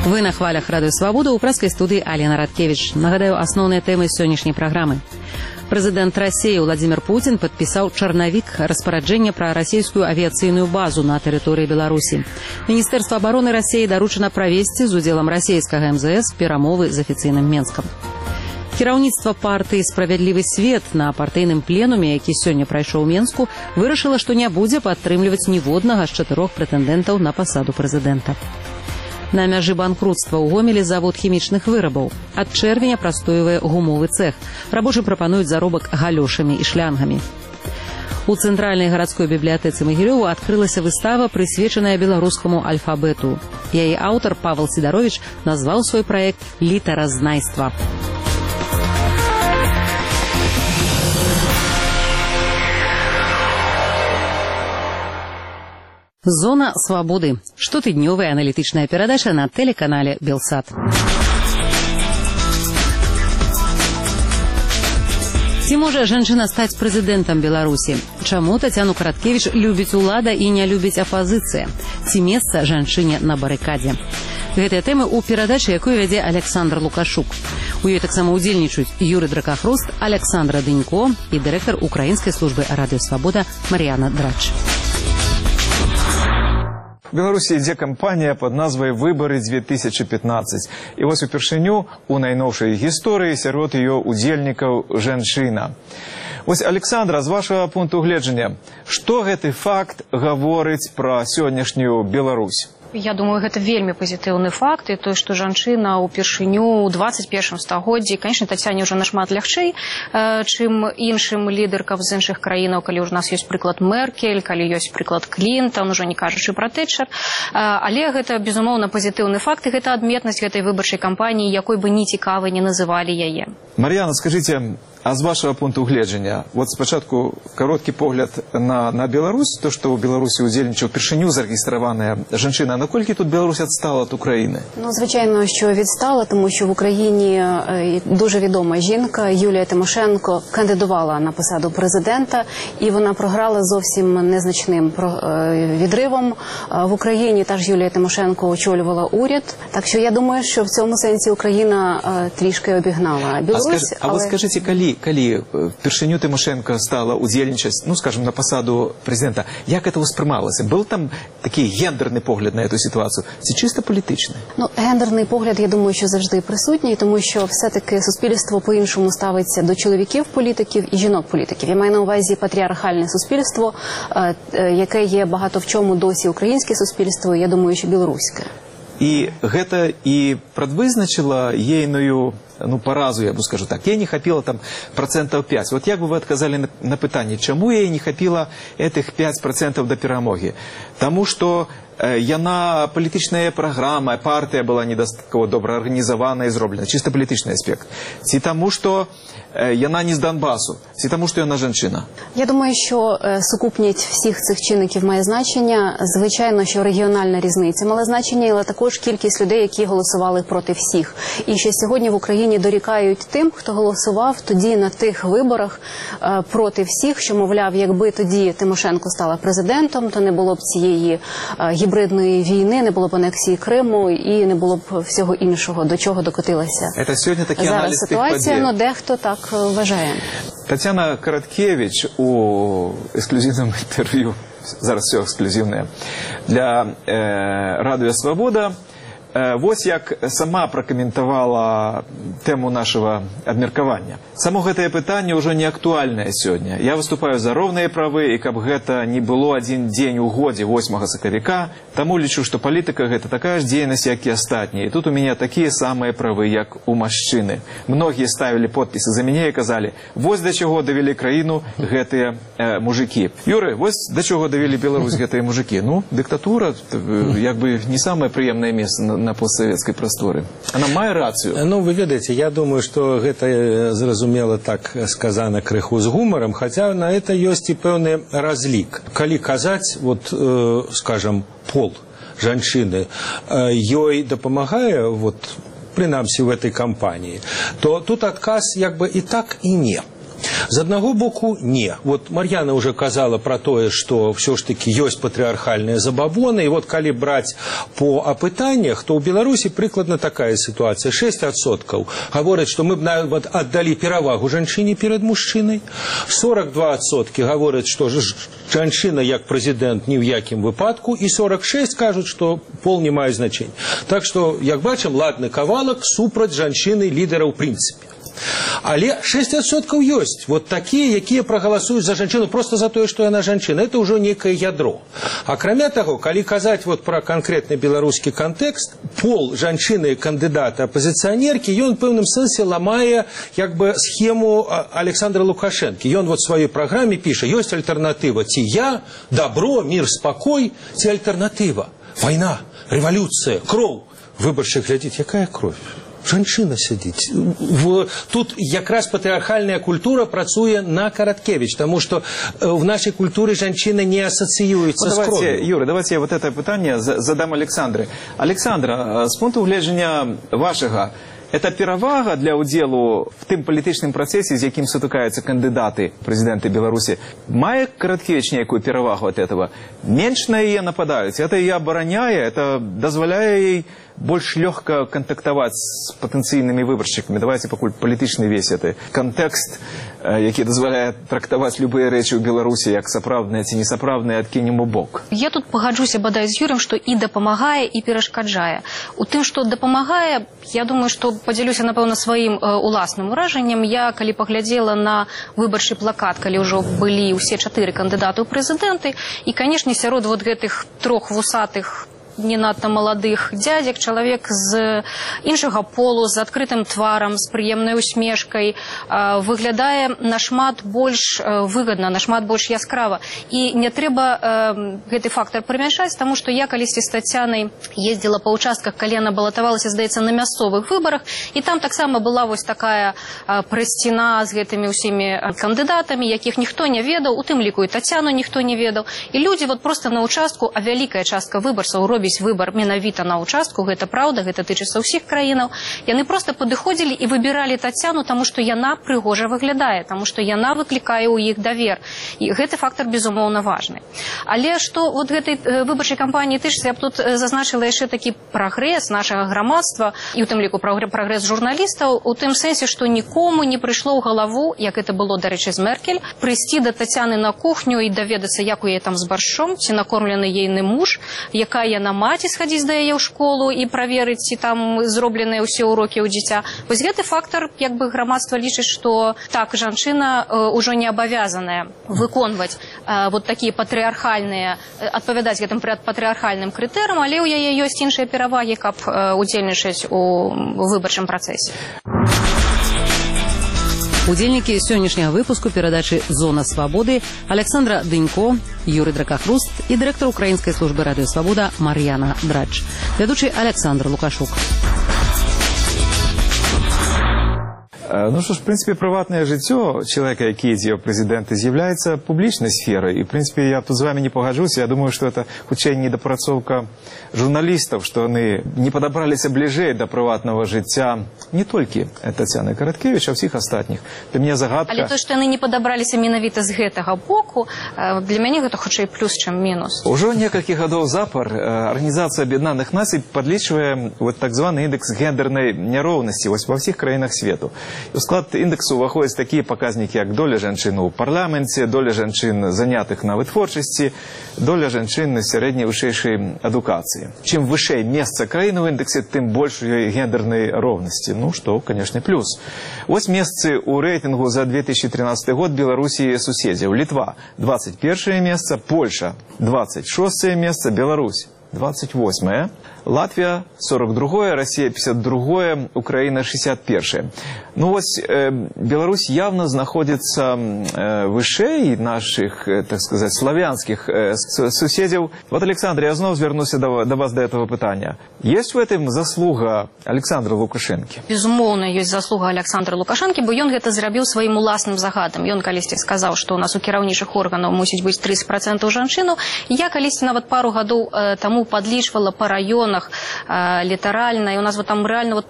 Вы на хвалях Радыё Свабода, у прэскай студыі Алена Радкевич. Нагадаю, асноўныя тэмы сённяшняй праграмы. Прэзідэнт Расіі Владзімір Пуцін падпісаў чарнавік распараджэння пра расійскую авіяцыйную базу на тэрыторыі Беларусі. Міністэрства абароны Расіі даручана правесці з удзелам расійскага МЗС перамовы з афіцыйным Менскам. Кіраўніцтва партыі «Справядлівы свет» на партыйным пленуме, які сёння прайшоў у Менску, вырашыла, што не будзе падтрымліваць ніводнага з 4 прэтэндэнтаў на пасаду прэзідэнта. На мяжы банкрутства ў Гомелі завод хімічных вырабаў. Ад чэрвеня прастойвае гумовы цэх. Рабочым прапануюць заробак галёшамі і шлангамі. У цэнтральнай гарадской бібліятэцы Магілёву адкрылася выстава, прысвечаная беларускаму альфабету. Яе аўтар Павел Сідарович назваў свой праект «Літаразнайства». Зона свабоды. Штотыднёвая аналітычная перадача на тэлеканале Белсат. Ці можа жанчына стаць прэзідэнтам Беларусі? Чаму Тацяну Караткевіч любіць улада і не любіць апазіцыя? Ці месца жанчыне на барыкадзе? Гэтыя тэмы ў перадачы, якую вядзе Александр Лукашук. У ёй таксама ўдзельнічаюць Юрый Дракахруст, Александра Дынько і дырэктар украінскай службы Радыё Свабода Мар'яна Драч. В Беларусі ідзе кампанія пад назвай «Выбары-2015». І вось упершыню у найноўшай гісторыі сярод яе удзельнікаў жанчына. Вось, Александра, з вашага пункту гледжання, што гэты факт гаворыць пра сённяшнюю Беларусь? Я думаю, гэта вельмі пазітыўны факт, і тое, што жанчына ўпершыню ў 21 стагоддзі, конечно, Тацяне ўжо нашмат лягчэй, чым іншым лідаркам з іншых краінаў, калі ў нас ёсць прыклад Меркель, калі ёсць прыклад Клінтон, ужо не кажучы пра Тэтчер. Але гэта, безумоўна, пазітыўны факт, і гэта адметнасць гэтай выбарчай кампаніі, якой бы ні цікавай не называлі яе. Мар'яна, скажыце, а з вашага пункту гледжання, вот спачатку кароткі погляд на Беларусь, то, што ў Беларусі удзельнічаў упершыню зарэгістраваная жанчына, наколькі тут Беларусь відстала від України? Ну, звичайно, що відстала, тому що в Україні дуже відома жінка Юлія Тимошенко кандидувала на посаду президента, і вона програла зовсім незначним відривом. В Україні теж Юлія Тимошенко очолювала уряд, так що я думаю, що в цьому сенсі Україна трішки обігнала Білорусь. А ви скажіть, коли впершыню Тимошенко стала удзельнічаць, ну, скажем, на посаду президента, як это усприймалося? Был там такий гендерний погляд на эту ситуацію? Це чисто політичне? Ну, гендерний погляд, я думаю, що завжди присутній, тому що все-таки суспільство по-іншому ставиться до чоловіків-політиків і жінок-політиків. Я маю на увазі патріархальне суспільство, яке є багато в чому досі українське суспільство, я думаю, що білоруське. І гэта і прадвызначыла ейную, ну, паразу, я бы скажу так. Ей не хапіла там 5%. Вот як бы вы отказали на пытанне, чаму ей не хапіла этих 5% до перамогі? Таму што яна палітычная праграма, партыя была недастаткова добра арганізавана і зроблена, чисто палітычны аспект. Ці таму, што яна не з Донбасу, ці тому, що яна жанчина? Я думаю, що сукупність всіх цих чинників має значення. Звичайно, що регіональна різниця мала значення, але також кількість людей, які голосували проти всіх. І ще сьогодні в Україні дорікають тим, хто голосував тоді на тих виборах проти всіх, що, мовляв, якби тоді Тимошенко стала президентом, то не було б цієї гібридної війни, не було б анексії Криму і не було б всього іншого, до чого докотилася зараз ситуація. Ну, дехто так вважає. Тацяна Караткевич у ексклюзивному інтерв'ю, зараз все ексклюзивне, для Радыё Свабода, вось як сама пракаментавала тэму нашага абмеркавання. Само гэтае пытанне ўжо не актуальнае сёння. Я выступаю за роўныя правы, і каб гэта не было адзін дзень у годзе 8 сакавіка, таму лічу, што палітыка гэта такая ж дзейнасць, як і астатнія. І тут у мяне такія самыя правы, як у мужчыны. Многія ставілі подпісы за мяне і казалі, вось да чаго давялі краіну гэтыя мужыкі. Юры, вось да чаго давялі Беларусь гэтыя мужыкі? Ну, дыктатура, як бы не самае прыемнае месца на постсоветской просторе. Она мае рацию? Ну, вы ведаете, я думаю, что гэта зразумела так сказано крыху з гумором, хотя на это ёсць і пэўны разлік. Калі казаць, вот, скажем, пол жанчыны ёй дапамагае, вот, прынамсі в этой кампании, то тут адказ як бы і так, і не. З аднаго боку, не. Вот Мар'яна уже казала про тое, што ўсё ж таки ёсць патрыархальныя забабоны, і вот калі браць по апытаннях, то ў Беларусі прыкладна такая сітуацыя. 6% гавораць, што мы б нават аддалі перавагу жанчыне перад мужчынай. 42% гавораць, што жанчына як прэзідэнт ні ў якім выпадку, і 46% кажуць, што пол не мае значэння. Так што, як бачым, ладны кавалак супраць жанчыны лідара ў прынцыпе. Але 6% ёсць вот такія, якія прагаласуюць за жанчыну просто за тое, што яна жанчына. Это ўжо некае ядро. Акрамя таго, калі казаць вот пра канкрэтны беларускі кантэкст, пол жанчыны кандыдата апазіцыянеркі, ён у пэўным сэнсе ламае як бы схему Александра Лукашэнкі. Ён вот в сваёй праграме піша: ёсць альтэрнатыва, ці я, добро, мир, спакой, ці альтэрнатыва, вайна, рэвалюцыя, кроў. Выбаршчык глядзіць, якая кровь? Жанчына сядзіць. Тут якраз патрыархальная культура працуе на Караткевич, тому что в нашей культуре жанчына не ассоциируется с кровью. Юра, давайте я вот это питание задам Александре. Александра, з пункту гледжання вашага, это перавага для удзелу в тым палітычным працэсе, з якім сутыкаюцца кандыдаты прэзідэнты Беларусі? Мае Караткевич нейкую перавагу от этого? Менш на яе нападаюць? Это яе абараняе? Это дазваляе ей больш лёгка кантактаваць з патэнцыйнымі выбаршчыкамі? Давайте пакуль палітычны весь это кантэкст, які дазваляе трактаваць любыя рэчы ў Беларусі як сапраўдныя ці несапраўдныя, адкінем у бок. Я тут пагаджуся бадай з Юрым, што і дапамагае, і перашкаджае. У тым, што дапамагае, я думаю, што падзялюся, напэўна, сваім уласным уражаннем. Я, калі паглядзела на выбарчы плакат, калі ўжо былі ўсе 4 кандыдаты ў прэзідэнты, і, канешне, сярод вот гэтых 3 вусатых не надта маладых дзядзек, чалавек з іншага полу, з адкрытым тварам, з прыемнай усмешкай, выглядае нашмат больш выгадна, нашмат больш яскрава. І не трэба гэты фактор прымяшаць, таму што я калісьці з Тацянай ездзіла па ўчастках, калі яна балатавалася, здаецца, на мясцовых выбарах, і там таксама была вось такая прэсціна з гэтымі ўсімі кандыдатамі, якіх ніхто не ведаў, у тым ліку і Тацяну ніхто не ведаў. І людзі вот проста на ўчастку, а вялікая частка выбарцаў робіць выбор менавіта на участку, гэта праўда, гэта тычыцца ўсіх краінаў. Яны проста падыходзілі і выбіралі Тацяну, таму што яна прыгожа выглядае, таму што яна выклікае ў іх давер. І гэты фактор, безумоўна, важны. Але што вот гэтай выбарчай кампаніі тычыцца, я б тут зазначыла яшчэ такі прагрэс нашага грамадства, і ў тым ліку прагрэс журналістаў, у тым сэнсе, што нікому не прыйшло ў галаву, як это было, дарэчы, з Меркель, прыйсці да Тацяны на кухню і даведацца, як у яе там з баршчом, ці накормлены ейны муж, якая яна маці, схадзіць да яе ў школу і праверыць, ці там зробленыя ўсе урокі ў дзіця. Вось гэты фактор, як бы грамадства лічыць, што так, жанчына ўжо не абавязаная выконваць вот такія патрыархальныя, адпавядаць гэтым патрыархальным крытэрыям, але ў яе ёсць іншыя перавагі, каб удзельнічаць у выбарчым працэсе. Удзельнікі сённяшняга выпуску перадачы «Зона свабоды» Александра Дынько, Юрий Дракахруст і дырэктар украінскай службы радыё «Свабода» Мар'яна Драч. Вядучы Александр Лукашук. Ну что ж, в принципе, приватное жыццё человека, які ідзе ў прэзідэнты, з'яўляецца публічнай сферай. І, в принципе, я тут з вами не пагаджуся. Я думаю, что это хутчэй недапрацоўка журналістаў, што яны не падабраліся бліжэй да прыватнага жыцця не толькі Тацяны Караткевич, а ўсіх астатніх. Для мяне загадка... Але то, што яны не падабраліся менавіта з гэтага боку, для мяне гэта хутчэй плюс, чым мінус. Ужо некалькі гадоў запар Арганізацыя Аб'яднаных Нацый падлічвае вот так званы індэкс гендернай няроўнасці вось ва ўсіх краінах свету. У склад індексу ўваходзяць такія паказнікі, як доля жанчын у парламенце, доля жанчын занятых на вытворчасці, доля жанчын на сярэдняй вышэйшай адукацыі. Чым вышэй месца краіны ў індексе, тым больш у ёй гендернай роўнасці. Ну, што, конечно, плюс. Вось месцы ў рэйтынгу за 2013 год Беларусі і суседзяў. Літва – 21 месца, Польша – 26 месца, Беларусь – 28-е, Латвия 42-е, Россия 52-е, Украина 61-е. Ну вот Беларусь явно находится вышэй наших, так сказать, славянских суседзяў. Вот, Александр, я снова вернусь до вас до этого питания. Есть в этом заслуга Александра Лукашэнкі? Безумоўна, ёсць заслуга Александра Лукашэнкі, бо ён гэта зрабіў сваім уласным загадам. Ён калісьці сказаў, што у нас у кіраўнічых органаў мусіць быць 30% жанчыну. Я калісьці нават пару гадоў таму падлічвала па раёнах рэгіёнах літаральна, і у нас вот там рэальна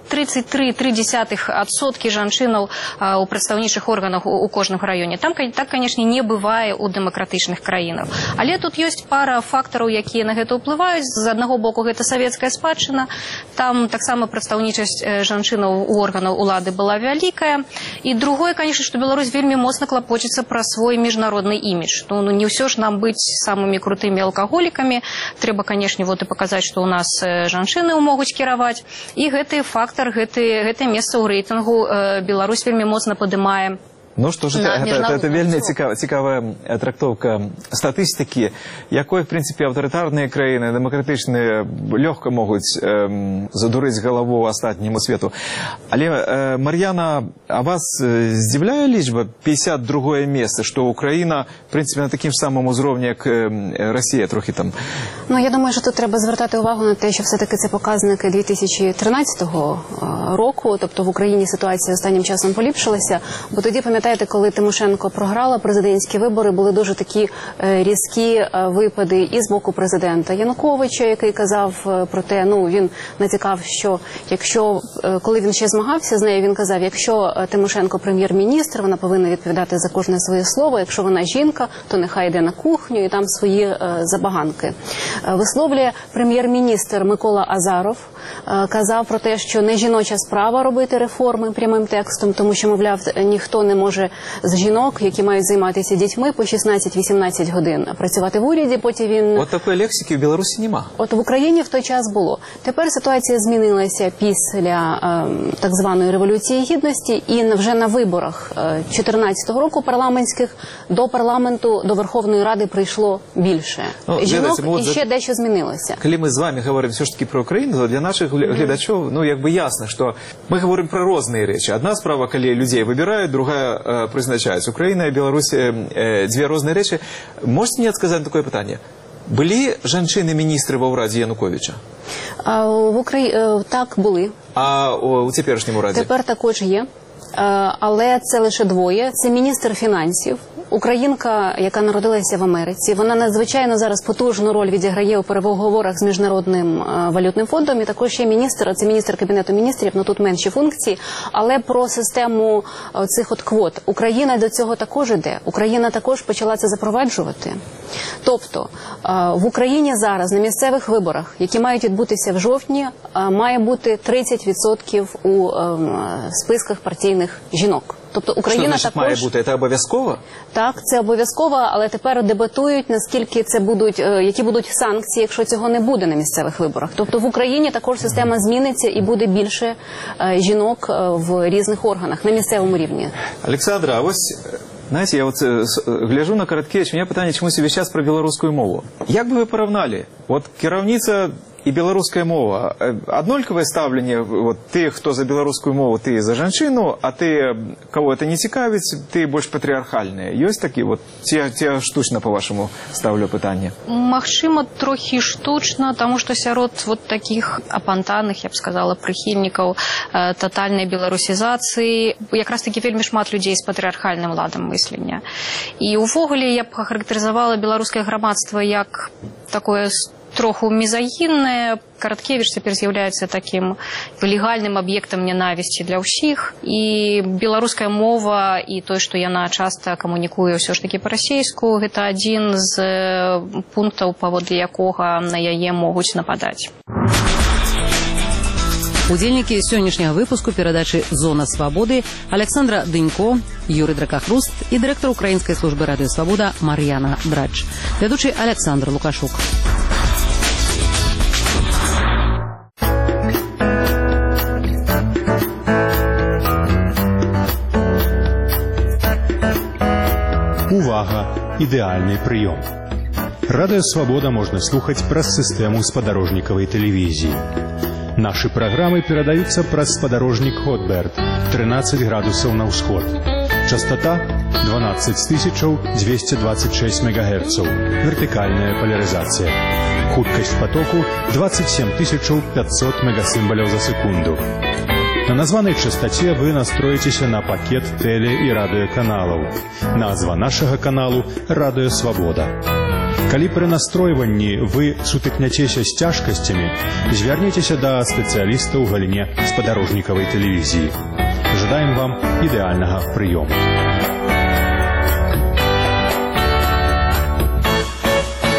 33,3% жанчынаў у прадстаўнічых органах у кожным раёне. Там так, канешне, не бывае у дэмакратычных краінах. Але тут ёсць пара фактараў, якія на гэта ўплываюць. З аднаго боку, гэта савецкая спадчына. Там таксама прадстаўнічасць жанчынаў у органаў улады была вялікая. І другое, канешне, што Беларусь вельмі моцна клапоціцца пра свой міжнародны імідж. Ну, не ўсё ж нам быць самымі крутымі алкаголікамі. Трэба, канешне, вот і паказаць, што ў нас жанчыны могуць кіраваць. І гэты фактар, гэтае месца ў рэйтынгу Беларусь вельмі моцна падымае. Ну што ж, гэта вельмі цікавая трактоўка статыстыкі, якой, в принципе, аўтарытарныя краіны, дэмакратычныя, лёгка могуць задурыць галаву астатняму свету. Але, Мар'яна, а вас здзіўляе лічба 52-е месца, што Украіна, в принципе, на такім самым узроўні, як Росія, трохи там? Ну, я думаю, що тут треба звертати увагу на те, що все-таки це показники 2013 року, тобто в Україні ситуація останнім часом поліпшилася, бо тоді, пам'ятаєте, коли Тимошенко програла президентські вибори, були дуже такі різкі випади і з боку президента Януковича, який казав про те, ну, він натякав, що якщо, коли він ще змагався з нею, він казав, якщо Тимошенко прем'єр-міністр, вона повинна відповідати за кожне своє слово, якщо вона жінка, то нехай йде на кухню і там свої забаганки. Висловлює прем'єр-міністр Микола Азаров, казав про те, що не жіноча справа робити реформи прямим текстом, тому що, мовляв, ніхто не може з жінок, які мають займатися дітьми по 16-18 годин, працювати в уряді, потім він... От такої лексики в Білорусі нема. От в Україні в той час було. Тепер ситуація змінилася після так званої Революції Гідності, і вже на виборах 2014 року парламентських до парламенту, до Верховної Ради прийшло більше жінок, і ще дещо змінилося. Коли ми з вами говоримо все ж таки про Україну, то для наших глядачів, ну, якби ясно, що ми говоримо про різні речі. Одна справа, коли людей вибирають, другая призначається. Україна і Білорусь дві різні речі. Можете мені сказати таке питання? Були жінки-міністри в Раді Януковича? Так, були. А у теперішньому Раді? Тепер також є. Але це лише двоє. Це міністр фінансів, українка, яка народилася в Америці. Вона надзвичайно зараз потужну роль відіграє у переговорах з Міжнародним валютним фондом. І також є міністр, це міністр Кабінету міністрів, ну тут менші функції. Але про систему цих от квот. Україна до цього також іде. Україна також почала це запроваджувати. Тобто в Україні зараз на місцевих виборах, які мають відбутися в жовтні, має бути 30% у списках партійних жінок. Тобто Україна також має бути, це обов'язково? Так, це обов'язково, але тепер дебатують, наскільки це будуть, які будуть санкції, якщо цього не буде на місцевих виборах. Тобто в Україні також система зміниться і буде більше жінок в різних органах на місцевому рівні. Олександра, а ось, знаєте, я от гляжу на Короткевич, мене питання чомусь весь час про білоруську мову. Як би ви порівняли? От керівниця і білоруська мова. Однолькове ставлення, от ти, хто за білоруську мову, ти за жанчину, а ти, кого це не цікавить, ти більш патріархальне. Є такі, от, ці штучно, по-вашому, ставлю питання? Магчыма, трохи штучно, тому що сярод вот таких апантаных, я б сказала, прихильников тотальной беларусизации, якраз таки вельмі шмат людей з патріархальним ладом мислення. І увогуле я б характеризовала беларускае грамадства як такое троху мизогинное. Короткевич теперь з'является таким легальным объектом ненависти для всех. И белорусская мова, и то, что яна часто коммуникуе все ж таки по-российску, это один з пунктов, паводле якога на яе могуць нападать. Удзельнікі сённяшняга выпуску перадачы «Зона свабоды» Александра Дынько, Юрий Дракахруст і дырэктар украінскай службы радыё «Свабода» Мар'яна Драч. Вядучы Александр Лукашук. Увага! Ідэальны прыём. Радыё «Свабода» можна слухаць праз сістэму спадарожнікавай тэлевізіі. Нашы праграмы перадаюцца праз спадарожнік Хотберт 13 градусаў на ўсход. Частота 12226 МГц. Вертыкальная поляризація. Хуткасць потоку 27500 мегасімбаляў за секунду. На названай частоце вы настроіцеся на пакет теле- і радыёканалаў. Назва нашага каналу «Радыё Свабода». Калі пры настройванні вы сутыкняцеся з цяжкасцямі, звярніцеся да спецыяліста ў галіне спадарожнікавай тэлевізіі. Жадаем вам ідэальнага прыёму.